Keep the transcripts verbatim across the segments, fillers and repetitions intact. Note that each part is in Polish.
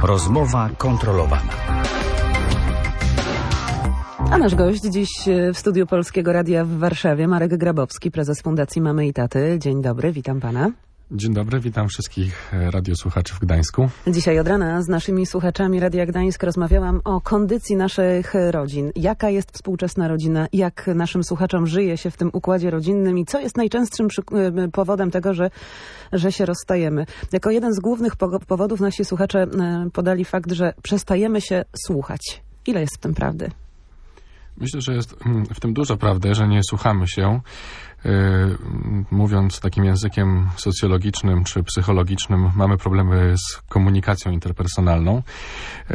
Rozmowa kontrolowana. A nasz gość dziś w studiu Polskiego Radia w Warszawie, Marek Grabowski, prezes Fundacji Mamy i Taty. Dzień dobry, witam pana. Dzień dobry, witam wszystkich radiosłuchaczy w Gdańsku. Dzisiaj od rana z naszymi słuchaczami Radia Gdańsk rozmawiałam o kondycji naszych rodzin. Jaka jest współczesna rodzina, jak naszym słuchaczom żyje się w tym układzie rodzinnym i co jest najczęstszym powodem tego, że, że się rozstajemy. Jako jeden z głównych powodów nasi słuchacze podali fakt, że przestajemy się słuchać. Ile jest w tym prawdy? Myślę, że jest w tym dużo prawdy, że nie słuchamy się. Yy, mówiąc takim językiem socjologicznym czy psychologicznym, mamy problemy z komunikacją interpersonalną. Yy,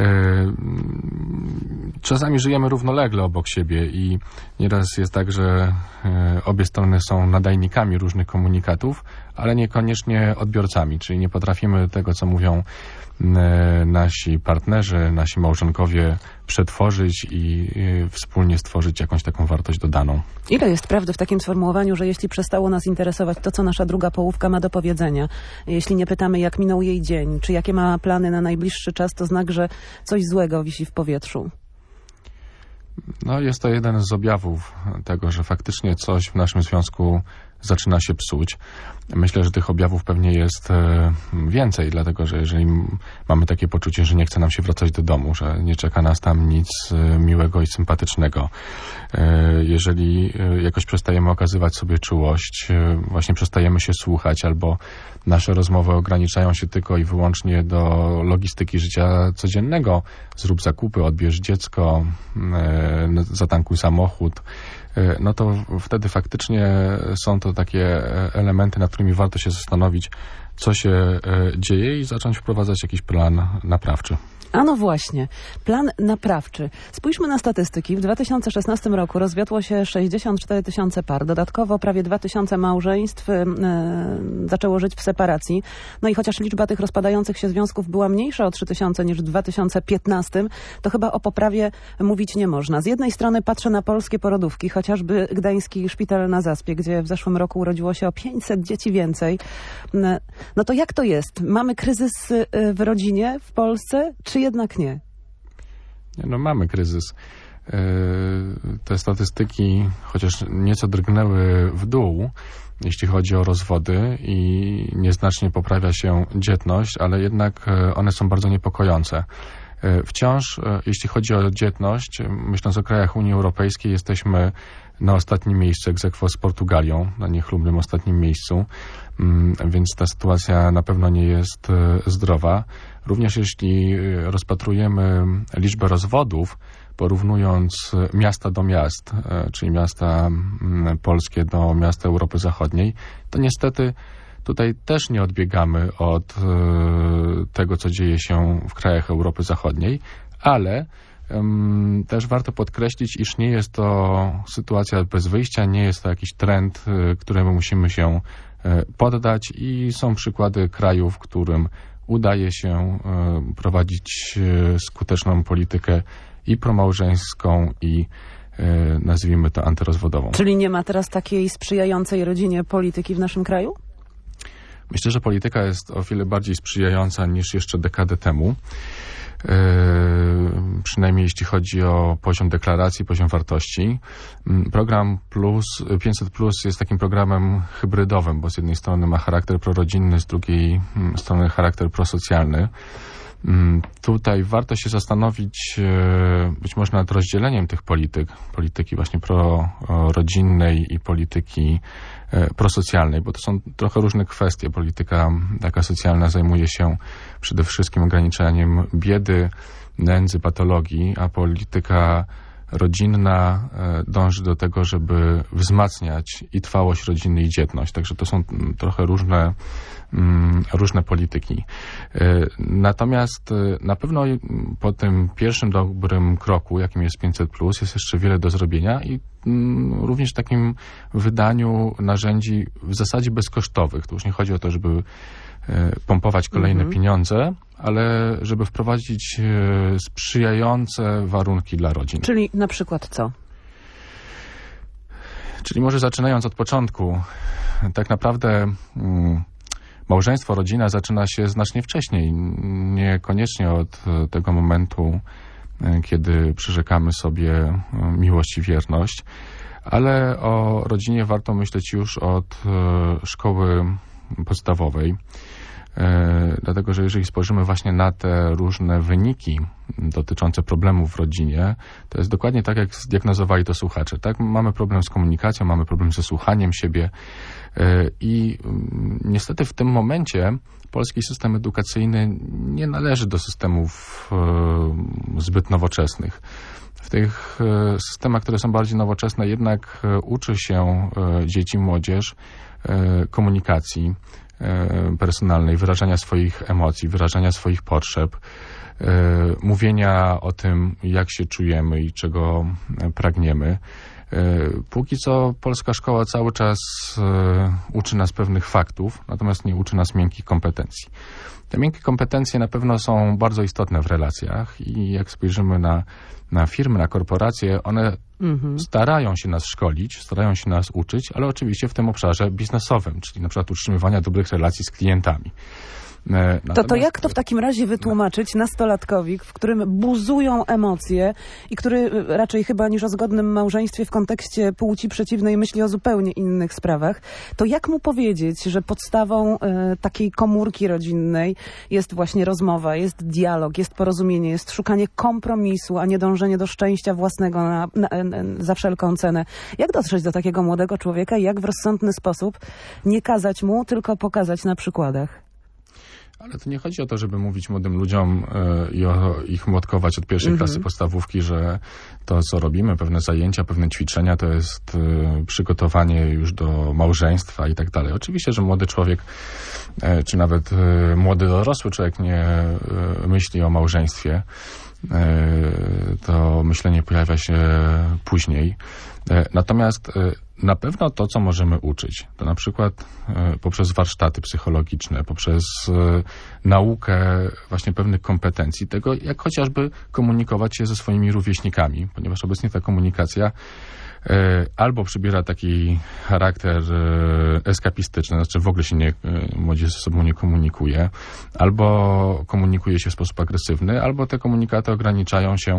czasami żyjemy równolegle obok siebie i nieraz jest tak, że yy, obie strony są nadajnikami różnych komunikatów, ale niekoniecznie odbiorcami, czyli nie potrafimy tego, co mówią yy, nasi partnerzy, nasi małżonkowie przetworzyć i yy, wspólnie stworzyć jakąś taką wartość dodaną. Ile jest prawdy w takim sformułowaniu, że jeśli przestało nas interesować to, co nasza druga połówka ma do powiedzenia, jeśli nie pytamy, jak minął jej dzień, czy jakie ma plany na najbliższy czas, to znak, że coś złego wisi w powietrzu? No, jest to jeden z objawów tego, że faktycznie coś w naszym związku zaczyna się psuć. Myślę, że tych objawów pewnie jest więcej, dlatego że jeżeli mamy takie poczucie, że nie chce nam się wracać do domu, że nie czeka nas tam nic miłego i sympatycznego, jeżeli jakoś przestajemy okazywać sobie czułość, właśnie przestajemy się słuchać, albo nasze rozmowy ograniczają się tylko i wyłącznie do logistyki życia codziennego, zrób zakupy, odbierz dziecko, zatankuj samochód, no to wtedy faktycznie są to takie elementy, nad którymi warto się zastanowić, co się dzieje i zacząć wprowadzać jakiś plan naprawczy. A no właśnie, plan naprawczy. Spójrzmy na statystyki. W dwa tysiące szesnastym roku rozwiodło się sześćdziesiąt cztery tysiące par. Dodatkowo prawie dwa tysiące małżeństw yy, zaczęło żyć w separacji. No i chociaż liczba tych rozpadających się związków była mniejsza o trzy tysiące niż w dwa tysiące piętnastym, to chyba o poprawie mówić nie można. Z jednej strony patrzę na polskie porodówki, chociażby Gdański Szpital na Zaspie, gdzie w zeszłym roku urodziło się o pięćset dzieci więcej. No to jak to jest? Mamy kryzys w rodzinie w Polsce, czy jednak nie? No mamy kryzys. Te statystyki chociaż nieco drgnęły w dół, jeśli chodzi o rozwody i nieznacznie poprawia się dzietność, ale jednak one są bardzo niepokojące. Wciąż, jeśli chodzi o dzietność, myśląc o krajach Unii Europejskiej, jesteśmy na ostatnim miejscu, ex aequo z Portugalią, na niechlubnym ostatnim miejscu, więc ta sytuacja na pewno nie jest zdrowa. Również jeśli rozpatrujemy liczbę rozwodów, porównując miasta do miast, czyli miasta polskie do miasta Europy Zachodniej, to niestety tutaj też nie odbiegamy od tego, co dzieje się w krajach Europy Zachodniej, ale um, też warto podkreślić, iż nie jest to sytuacja bez wyjścia, nie jest to jakiś trend, któremu musimy się poddać i są przykłady krajów, w którym udaje się prowadzić skuteczną politykę i promałżeńską, i nazwijmy to antyrozwodową. Czyli nie ma teraz takiej sprzyjającej rodzinie polityki w naszym kraju? Myślę, że polityka jest o wiele bardziej sprzyjająca niż jeszcze dekadę temu. Yy, przynajmniej jeśli chodzi o poziom deklaracji, poziom wartości. Program Plus, pięćset plus jest takim programem hybrydowym, bo z jednej strony ma charakter prorodzinny, z drugiej strony charakter prosocjalny. Tutaj warto się zastanowić być może nad rozdzieleniem tych polityk, polityki właśnie prorodzinnej i polityki prosocjalnej, bo to są trochę różne kwestie. Polityka taka socjalna zajmuje się przede wszystkim ograniczaniem biedy, nędzy, patologii, a polityka rodzinna dąży do tego, żeby wzmacniać i trwałość rodziny, i dzietność. Także to są trochę różne, różne polityki. Natomiast na pewno po tym pierwszym dobrym kroku, jakim jest pięćset plus, jest jeszcze wiele do zrobienia i również w takim wydaniu narzędzi w zasadzie bezkosztowych. Tu już nie chodzi o to, żeby pompować kolejne mhm. pieniądze, ale żeby wprowadzić sprzyjające warunki dla rodzin. Czyli na przykład co? Czyli może zaczynając od początku, tak naprawdę małżeństwo, rodzina zaczyna się znacznie wcześniej. Niekoniecznie od tego momentu, kiedy przyrzekamy sobie miłość i wierność, ale o rodzinie warto myśleć już od szkoły podstawowej. Dlatego, że jeżeli spojrzymy właśnie na te różne wyniki dotyczące problemów w rodzinie, to jest dokładnie tak, jak zdiagnozowali to słuchacze. Tak? Mamy problem z komunikacją, mamy problem ze słuchaniem siebie i niestety w tym momencie polski system edukacyjny nie należy do systemów zbyt nowoczesnych. W tych systemach, które są bardziej nowoczesne, jednak uczy się dzieci, młodzież komunikacji personalnej, wyrażania swoich emocji, wyrażania swoich potrzeb, mówienia o tym, jak się czujemy i czego pragniemy. Póki co polska szkoła cały czas uczy nas pewnych faktów, natomiast nie uczy nas miękkich kompetencji. Te miękkie kompetencje na pewno są bardzo istotne w relacjach i jak spojrzymy na, na firmy, na korporacje, one mhm. starają się nas szkolić, starają się nas uczyć, ale oczywiście w tym obszarze biznesowym, czyli na przykład utrzymywania dobrych relacji z klientami. Natomiast... To, to jak to w takim razie wytłumaczyć nastolatkowi, w którym buzują emocje i który raczej chyba niż o zgodnym małżeństwie w kontekście płci przeciwnej myśli o zupełnie innych sprawach, to jak mu powiedzieć, że podstawą e, takiej komórki rodzinnej jest właśnie rozmowa, jest dialog, jest porozumienie, jest szukanie kompromisu, a nie dążenie do szczęścia własnego na, na, na, za wszelką cenę. Jak dotrzeć do takiego młodego człowieka i jak w rozsądny sposób nie kazać mu, tylko pokazać na przykładach? Ale to nie chodzi o to, żeby mówić młodym ludziom y, i o ich młotkować od pierwszej mm-hmm. klasy podstawówki, że to, co robimy, pewne zajęcia, pewne ćwiczenia, to jest y, przygotowanie już do małżeństwa i tak dalej. Oczywiście, że młody człowiek, y, czy nawet y, młody dorosły człowiek nie y, myśli o małżeństwie. Y, to myślenie pojawia się później. Y, natomiast y, na pewno to, co możemy uczyć, to na przykład y, poprzez warsztaty psychologiczne, poprzez y, naukę właśnie pewnych kompetencji, tego jak chociażby komunikować się ze swoimi rówieśnikami, ponieważ obecnie ta komunikacja y, albo przybiera taki charakter y, eskapistyczny, znaczy w ogóle się nie, y, młodzież ze sobą nie komunikuje, albo komunikuje się w sposób agresywny, albo te komunikaty ograniczają się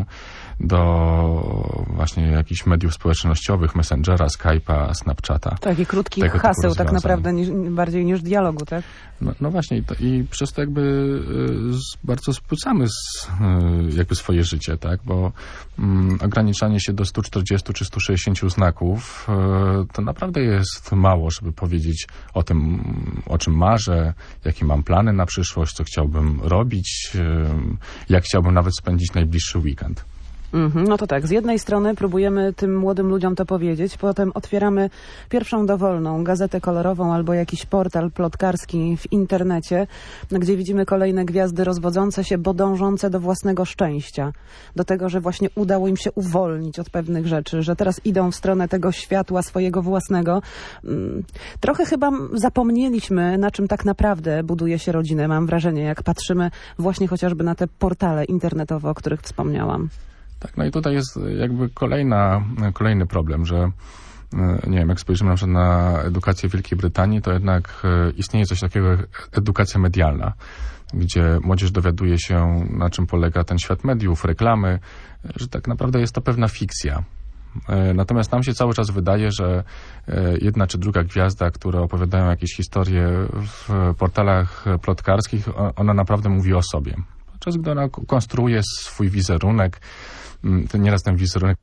do właśnie jakichś mediów społecznościowych, Messengera, Skype'a, Snapchata. Tak, i krótkich haseł tak naprawdę niż, bardziej niż dialogu, tak? No, no właśnie i, to, i przez to jakby y, z, bardzo spłycamy z, y, jakby swoje życie, tak? Bo y, ograniczanie się do stu czterdziestu czy stu sześćdziesięciu znaków y, to naprawdę jest mało, żeby powiedzieć o tym, o czym marzę, jakie mam plany na przyszłość, co chciałbym robić, y, jak chciałbym nawet spędzić najbliższy weekend. Mm-hmm, no to tak, z jednej strony próbujemy tym młodym ludziom to powiedzieć, potem otwieramy pierwszą dowolną gazetę kolorową albo jakiś portal plotkarski w internecie, gdzie widzimy kolejne gwiazdy rozwodzące się, bo dążące do własnego szczęścia. Do tego, że właśnie udało im się uwolnić od pewnych rzeczy, że teraz idą w stronę tego światła swojego własnego. Trochę chyba zapomnieliśmy, na czym tak naprawdę buduje się rodzinę, mam wrażenie, jak patrzymy właśnie chociażby na te portale internetowe, o których wspomniałam. Tak, no i tutaj jest jakby kolejna, kolejny problem, że nie wiem, jak spojrzymy na przykład na edukację w Wielkiej Brytanii, to jednak istnieje coś takiego jak edukacja medialna, gdzie młodzież dowiaduje się, na czym polega ten świat mediów, reklamy, że tak naprawdę jest to pewna fikcja. Natomiast nam się cały czas wydaje, że jedna czy druga gwiazda, które opowiadają jakieś historie w portalach plotkarskich, ona naprawdę mówi o sobie. Podczas gdy ona konstruuje swój wizerunek, to nieraz ten wizerunek...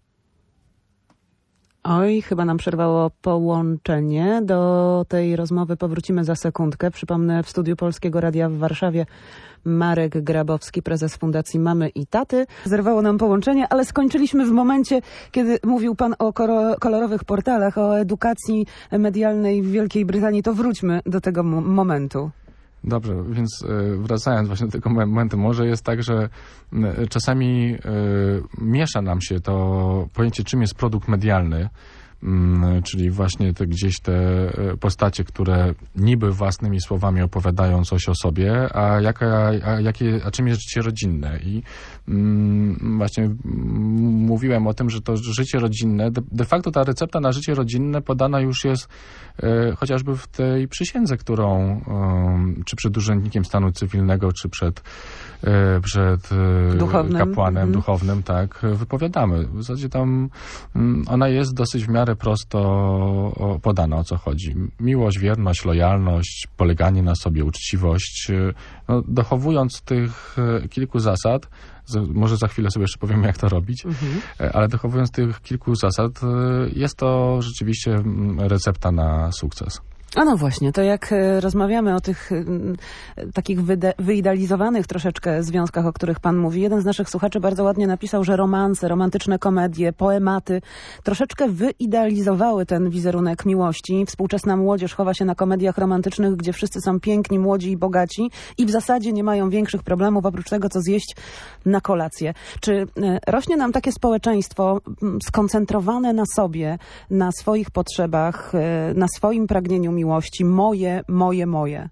Oj, chyba nam przerwało połączenie. Do tej rozmowy powrócimy za sekundkę. Przypomnę, w studiu Polskiego Radia w Warszawie Marek Grabowski, prezes Fundacji Mamy i Taty. Zerwało nam połączenie, ale skończyliśmy w momencie, kiedy mówił pan o kolorowych portalach, o edukacji medialnej w Wielkiej Brytanii. To wróćmy do tego momentu. Dobrze, więc wracając właśnie do tego momentu, może jest tak, że czasami miesza nam się to pojęcie, czym jest produkt medialny, czyli właśnie te, gdzieś te postacie, które niby własnymi słowami opowiadają coś o sobie, a, jaka, a, jakie, a czym jest życie rodzinne. I mm, właśnie mówiłem o tym, że to życie rodzinne, de, de facto ta recepta na życie rodzinne podana już jest e, chociażby w tej przysiędze, którą e, czy przed urzędnikiem stanu cywilnego, czy przed, e, przed e, duchownym. kapłanem Mhm. duchownym, tak, wypowiadamy. W zasadzie tam mm, ona jest dosyć w miarę prosto podana, o co chodzi. Miłość, wierność, lojalność, poleganie na sobie, uczciwość. No, dochowując tych kilku zasad, może za chwilę sobie jeszcze powiemy, jak to robić, mhm. ale dochowując tych kilku zasad, jest to rzeczywiście recepta na sukces. A no właśnie, to jak e, rozmawiamy o tych e, takich wyde- wyidealizowanych troszeczkę związkach, o których pan mówi, jeden z naszych słuchaczy bardzo ładnie napisał, że romanse, romantyczne komedie, poematy troszeczkę wyidealizowały ten wizerunek miłości. Współczesna młodzież chowa się na komediach romantycznych, gdzie wszyscy są piękni, młodzi i bogaci i w zasadzie nie mają większych problemów, oprócz tego, co zjeść na kolację. Czy e, rośnie nam takie społeczeństwo m, skoncentrowane na sobie, na swoich potrzebach, e, na swoim pragnieniu miłości? Miłości, moje, moje, moje.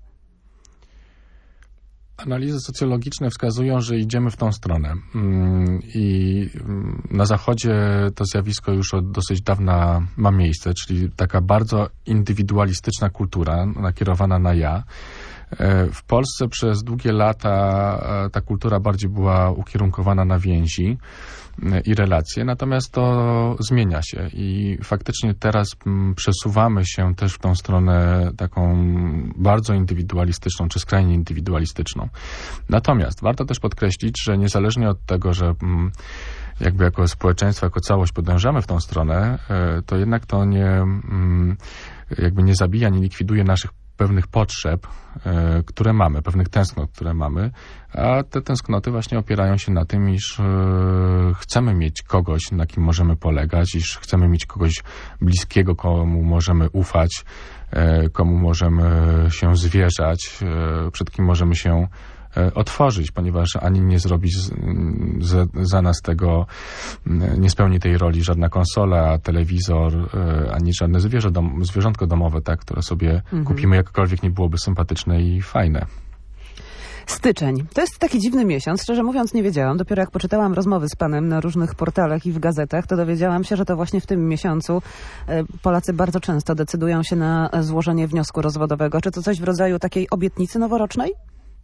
Analizy socjologiczne wskazują, że idziemy w tą stronę. I na Zachodzie to zjawisko już od dosyć dawna ma miejsce, czyli taka bardzo indywidualistyczna kultura nakierowana na ja. W Polsce przez długie lata ta kultura bardziej była ukierunkowana na więzi i relacje, natomiast to zmienia się i faktycznie teraz przesuwamy się też w tą stronę taką bardzo indywidualistyczną, czy skrajnie indywidualistyczną. Natomiast warto też podkreślić, że niezależnie od tego, że jakby jako społeczeństwo, jako całość podążamy w tą stronę, to jednak to nie jakby nie zabija, nie likwiduje naszych pewnych potrzeb, e, które mamy, pewnych tęsknot, które mamy, a te tęsknoty właśnie opierają się na tym, iż e, chcemy mieć kogoś, na kim możemy polegać, iż chcemy mieć kogoś bliskiego, komu możemy ufać, e, komu możemy się zwierzać, e, przed kim możemy się otworzyć, ponieważ ani nie zrobi z, z, za nas tego, nie spełni tej roli żadna konsola, telewizor, ani żadne zwierzę dom, zwierzątko domowe, tak, które sobie mhm. kupimy, jakkolwiek nie byłoby sympatyczne i fajne. Styczeń. To jest taki dziwny miesiąc. Szczerze mówiąc nie wiedziałam. Dopiero jak poczytałam rozmowy z panem na różnych portalach i w gazetach, to dowiedziałam się, że to właśnie w tym miesiącu Polacy bardzo często decydują się na złożenie wniosku rozwodowego. Czy to coś w rodzaju takiej obietnicy noworocznej?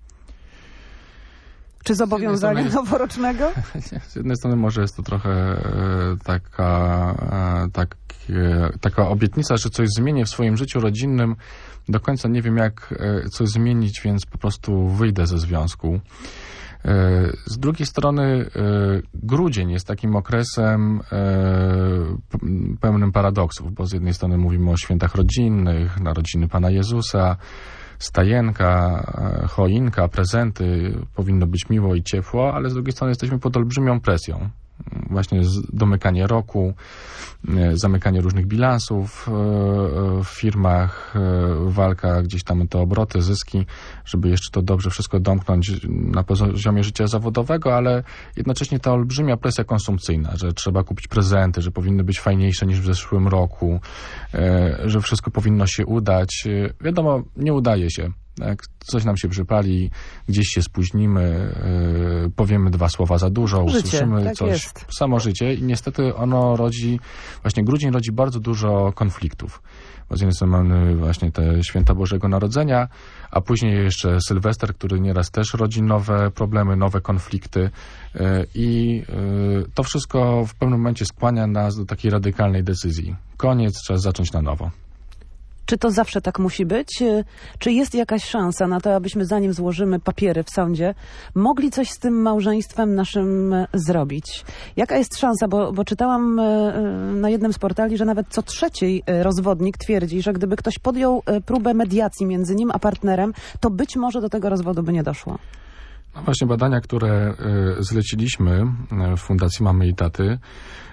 Czy zobowiązania jest, noworocznego? Z jednej strony może jest to trochę e, taka, e, tak, e, taka obietnica, że coś zmienię w swoim życiu rodzinnym. Do końca nie wiem, jak e, coś zmienić, więc po prostu wyjdę ze związku. E, z drugiej strony e, grudzień jest takim okresem e, pełnym paradoksów, bo z jednej strony mówimy o świętach rodzinnych, narodziny Pana Jezusa, stajenka, choinka, prezenty, powinno być miło i ciepło, ale z drugiej strony jesteśmy pod olbrzymią presją. Właśnie domykanie roku, zamykanie różnych bilansów w firmach, walka gdzieś tam te obroty, zyski, żeby jeszcze to dobrze wszystko domknąć na poziomie życia zawodowego, ale jednocześnie ta olbrzymia presja konsumpcyjna, że trzeba kupić prezenty, że powinny być fajniejsze niż w zeszłym roku, że wszystko powinno się udać. Wiadomo, nie udaje się. Jak coś nam się przypali, gdzieś się spóźnimy, yy, powiemy dwa słowa za dużo, życie, usłyszymy tak coś, jest. Samo życie i niestety ono rodzi, właśnie grudzień rodzi bardzo dużo konfliktów. Bo z jednej strony mamy właśnie te święta Bożego Narodzenia, a później jeszcze Sylwester, który nieraz też rodzi nowe problemy, nowe konflikty yy, i yy, to wszystko w pewnym momencie skłania nas do takiej radykalnej decyzji. Koniec, trzeba zacząć na nowo. Czy to zawsze tak musi być? Czy jest jakaś szansa na to, abyśmy zanim złożymy papiery w sądzie, mogli coś z tym małżeństwem naszym zrobić? Jaka jest szansa? Bo, bo czytałam na jednym z portali, że nawet co trzeci rozwodnik twierdzi, że gdyby ktoś podjął próbę mediacji między nim a partnerem, to być może do tego rozwodu by nie doszło. No właśnie badania, które zleciliśmy w Fundacji Mamy i Taty,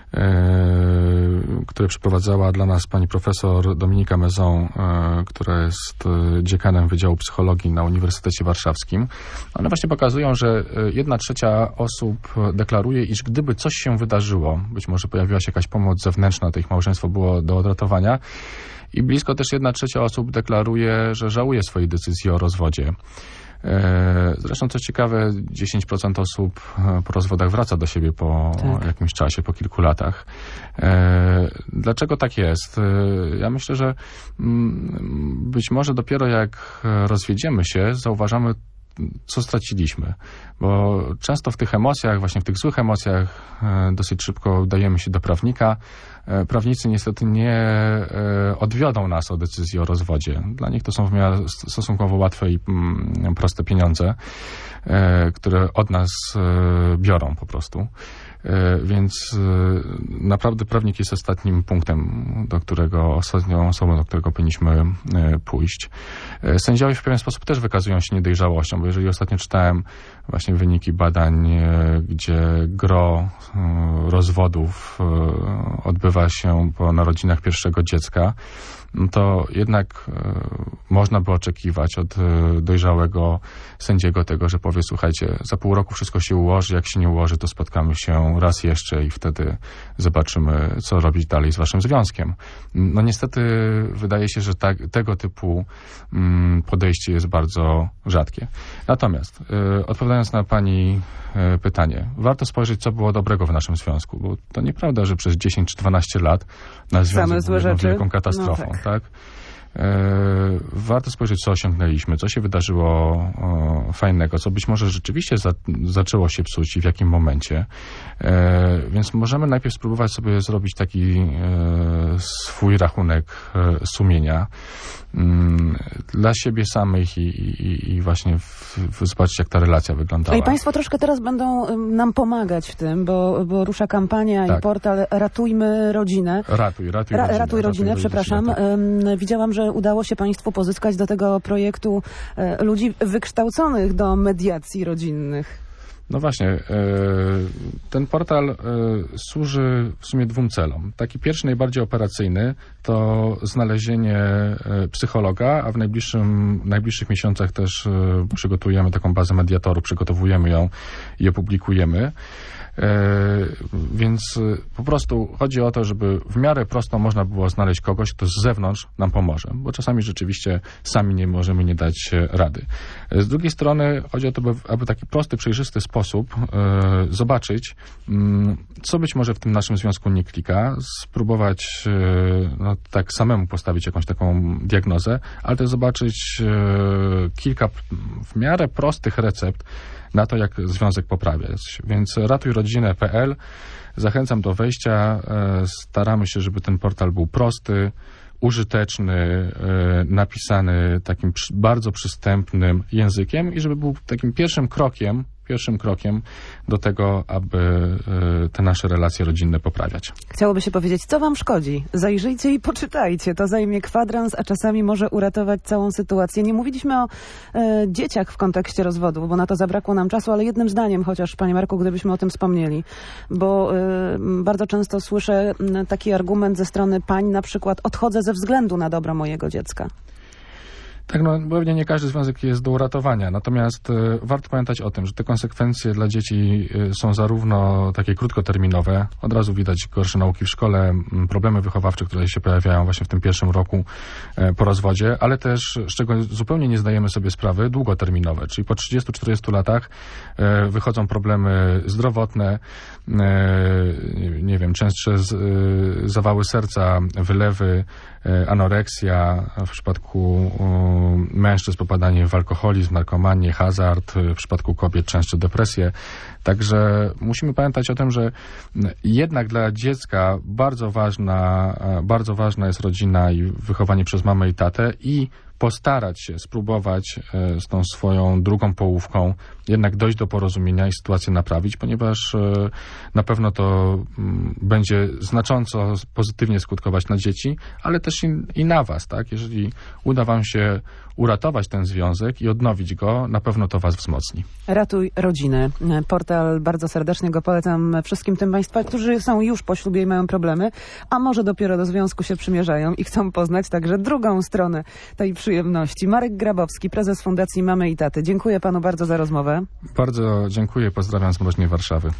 które przeprowadzała dla nas pani profesor Dominika Maison, która jest dziekanem Wydziału Psychologii na Uniwersytecie Warszawskim. One właśnie pokazują, że jedna trzecia osób deklaruje, iż gdyby coś się wydarzyło, być może pojawiła się jakaś pomoc zewnętrzna, to ich małżeństwo było do odratowania, i blisko też jedna trzecia osób deklaruje, że żałuje swojej decyzji o rozwodzie. Zresztą, co ciekawe, dziesięć procent osób po rozwodach wraca do siebie po tak. jakimś czasie, po kilku latach. Dlaczego tak jest? Ja myślę, że być może dopiero jak rozwiedziemy się, zauważamy, co straciliśmy. Bo często w tych emocjach, właśnie w tych złych emocjach dosyć szybko udajemy się do prawnika. Prawnicy niestety nie odwiodą nas od decyzji o rozwodzie. Dla nich to są w miarę stosunkowo łatwe i proste pieniądze, które od nas biorą po prostu. Więc naprawdę prawnik jest ostatnim punktem, do którego, ostatnią osobą, do którego powinniśmy pójść. Sędziowie w pewien sposób też wykazują się niedojrzałością, bo jeżeli ostatnio czytałem właśnie wyniki badań, gdzie gro rozwodów odbywa się po narodzinach pierwszego dziecka, to jednak można by oczekiwać od dojrzałego sędziego tego, że powie, słuchajcie, za pół roku wszystko się ułoży, jak się nie ułoży, to spotkamy się raz jeszcze i wtedy zobaczymy, co robić dalej z waszym związkiem. No niestety wydaje się, że tak, tego typu podejście jest bardzo rzadkie. Natomiast odpowiadając na pani pytanie, warto spojrzeć, co było dobrego w naszym związku, bo to nieprawda, że przez dziesięć czy dwanaście lat nasz związek był jedną wielką katastrofą. No tak. tak? Warto spojrzeć, co osiągnęliśmy, co się wydarzyło o, fajnego, co być może rzeczywiście za, zaczęło się psuć i w jakim momencie. E, więc możemy najpierw spróbować sobie zrobić taki e, swój rachunek e, sumienia m, dla siebie samych i, i, i właśnie w, w, zobaczyć, jak ta relacja wyglądała. I państwo troszkę teraz będą nam pomagać w tym, bo, bo rusza kampania tak. i portal Ratujmy Rodzinę. Ratuj, ratuj Ra, rodzinę. Ratuj Rodzinę, ratuj przepraszam. Rodzinę, tak. Widziałam, że udało się państwu pozyskać do tego projektu ludzi wykształconych do mediacji rodzinnych. No właśnie, ten portal służy w sumie dwóm celom. Taki pierwszy, najbardziej operacyjny, to znalezienie psychologa, a w najbliższym, najbliższych miesiącach też przygotujemy taką bazę mediatorów, przygotowujemy ją i opublikujemy. Więc po prostu chodzi o to, żeby w miarę prosto można było znaleźć kogoś, kto z zewnątrz nam pomoże, bo czasami rzeczywiście sami nie możemy nie dać rady. Z drugiej strony chodzi o to, aby w taki prosty, przejrzysty sposób zobaczyć, co być może w tym naszym związku nie klika, spróbować no, tak samemu postawić jakąś taką diagnozę, ale też zobaczyć kilka w miarę prostych recept na to, jak związek poprawiać. Więc ratuj rodzinę kropka p l. Zachęcam do wejścia. Staramy się, żeby ten portal był prosty, użyteczny, napisany takim bardzo przystępnym językiem i żeby był takim pierwszym krokiem, pierwszym krokiem do tego, aby te nasze relacje rodzinne poprawiać. Chciałoby się powiedzieć, co wam szkodzi? Zajrzyjcie i poczytajcie. To zajmie kwadrans, a czasami może uratować całą sytuację. Nie mówiliśmy o e, dzieciach w kontekście rozwodu, bo na to zabrakło nam czasu, ale jednym zdaniem chociaż, panie Marku, gdybyśmy o tym wspomnieli. Bo e, bardzo często słyszę taki argument ze strony pań, na przykład odchodzę ze względu na dobro mojego dziecka. Tak, no pewnie nie każdy związek jest do uratowania, natomiast y, warto pamiętać o tym, że te konsekwencje dla dzieci y, są zarówno takie krótkoterminowe, od razu widać gorsze nauki w szkole, m, problemy wychowawcze, które się pojawiają właśnie w tym pierwszym roku y, po rozwodzie, ale też, z czego zupełnie nie zdajemy sobie sprawy, długoterminowe, czyli po trzydziestu czterdziestu latach y, wychodzą problemy zdrowotne, y, nie wiem, częstsze z, y, zawały serca, wylewy, y, anoreksja, w przypadku y, mężczyzn popadanie w alkoholizm, narkomanię, hazard, w przypadku kobiet często depresję. Także musimy pamiętać o tym, że jednak dla dziecka bardzo ważna, bardzo ważna jest rodzina i wychowanie przez mamę i tatę i postarać się, spróbować e, z tą swoją drugą połówką jednak dojść do porozumienia i sytuację naprawić, ponieważ e, na pewno to m, będzie znacząco pozytywnie skutkować na dzieci, ale też i, i na was, tak? Jeżeli uda wam się uratować ten związek i odnowić go, na pewno to was wzmocni. Ratuj rodzinę. Portal, bardzo serdecznie go polecam wszystkim tym Państwa, którzy są już po ślubie i mają problemy, a może dopiero do związku się przymierzają i chcą poznać także drugą stronę tej przyjemności. Marek Grabowski, prezes Fundacji Mamy i Taty. Dziękuję panu bardzo za rozmowę. Bardzo dziękuję, pozdrawiam z mroźnej Warszawy.